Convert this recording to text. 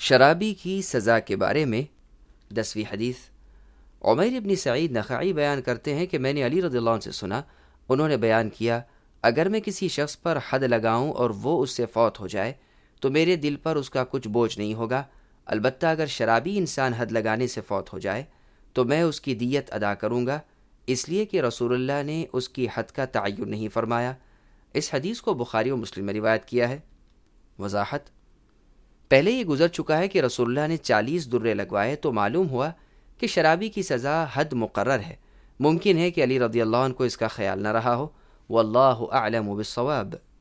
शराबी की सज़ा के बारे में 10वीं हदीस। उमैर इब्न सईद नख़ई बयान करते हैं कि मैंने अली रज़ियल्लाहु अन्हु से सुना, उन्होंने बयान किया, अगर मैं किसी शख्स पर हद लगाऊं और वो उससे फौत हो जाए तो मेरे दिल पर उसका कुछ बोझ नहीं होगा। अलबत्ता अगर शराबी इंसान हद लगाने से फौत हो जाए तो मैं उसकी दियत अदा करूँगा, इसलिए कि रसूलुल्लाह ने उसकी हद का तयन नहीं फरमाया। इस हदीस को बुखारी और मुस्लिम में रिवायत किया है। वजाहत, पहले ये गुजर चुका है कि रसूलुल्लाह ने 40 दुर्रे लगवाए तो मालूम हुआ कि शराबी की सज़ा हद मुकर्रर है। मुमकिन है कि अली रज़ियल्लाहु अन्हु को इसका ख्याल न रहा हो। वल्लाहु अअलमु बिस्सवाब।